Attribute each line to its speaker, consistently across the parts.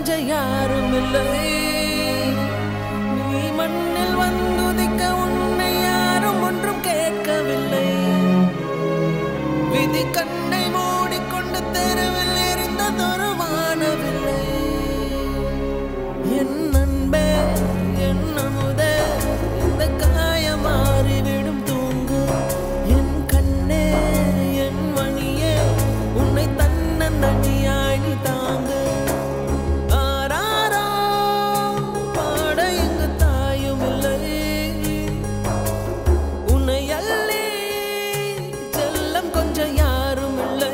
Speaker 1: கொஞ்ச யாரும் இல்லை. நீ மண்ணில் வந்துதிக்க உன்னை யாரும் ஒன்றும் கேட்கவில்லை. விதி கண்ணை மூடிக்கொண்டு தெருவில் எரிந்ததொரு வானவில்லை. என் அன்பே என் அமுதே இந்த காயம் மாறிவிடும் தூங்கு. என் கண்ணே என் மணியே உன்னை தன்னந்தனியாய் நீ தாங்கு. ஆராரோ பாட எங்கு தாயும் இல்லை. உன்னை அள்ளி செல்லம் கொஞ்சம் யாரும் இல்லை.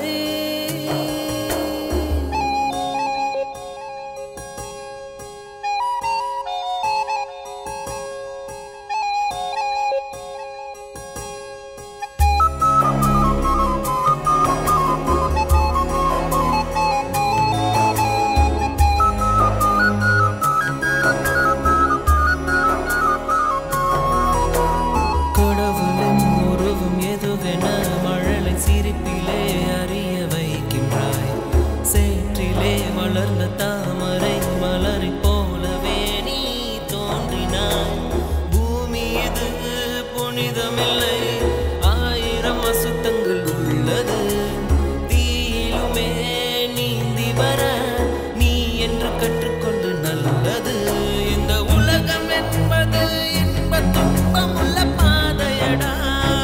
Speaker 1: கடவுளின் உருவம் எதுவென மழலை சிரிப்பிலே அறிய வைக்கின்றாய். சேற்றிலே வளர்ந்த தாமரை மலரை போலவே நீ தோன்றினாய். பூமி இது புனிதமில்லை, ஆயிரம் அசுத்தங்கள் உள்ளது. தீயிலுமே நீந்தி வர நீ என்று கற்றுக்கொண்டு நல்லது. இந்த உலகம் என்பது இன்ப துன்பம் உள்ள பாதையடா.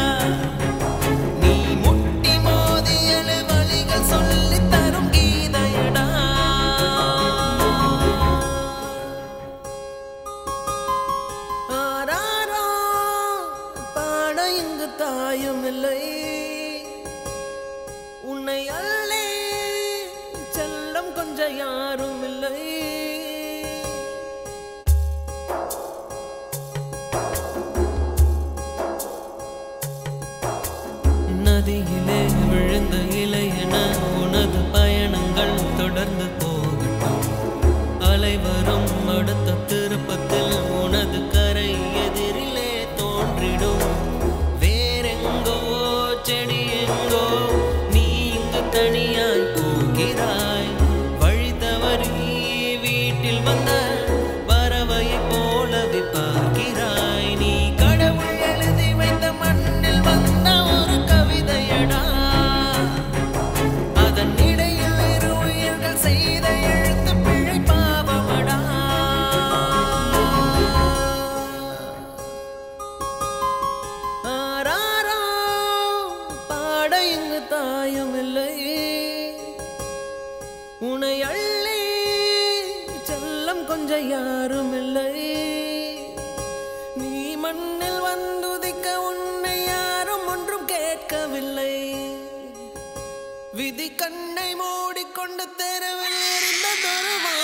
Speaker 1: நீ முட்டி மோதியல வழிகள் சொல்லி தரும் கீதையடா. ஆராரோ பாட இங்கு தாயும் இல்லை. உன்னை அள்ளி செல்லம் கொஞ்சம் யாரும் இல்லை. நதியிலே விழுந்த இலை என உனது பயணங்கள் தொடர்ந்து போகட்டும். அலை வரும் அடுத்த திருப்பத்தில் உனது கரை எதிரிலே தோன்றிடும். வேறெங்கோ செடி எங்கோ நீ இங்கு தனியாய் போகிறாய். வழி தவறி வீட்டில் வந்த பறவையை போலவே பார்க்கிறாய். நீ கடவுள் எழுதி வைத்த மண்ணில் வந்த ஒரு கவிதையடா. அதன் இடையில் இரு உயிர்கள் செய்த எழுத்து பிழை பாவமடா. ஆராரோ பாட இங்கு தாயும் இல்லை. உன்னை அள்ளி செல்லம் கொஞ்சம் யாரும் இல்லை. நீ மண்ணில் வந்துதிக்க உன்னை யாரும் ஒன்றும் கேட்கவில்லை. விதி கண்ணை மூடிக்கொண்டு தெருவில் எரிந்ததொரு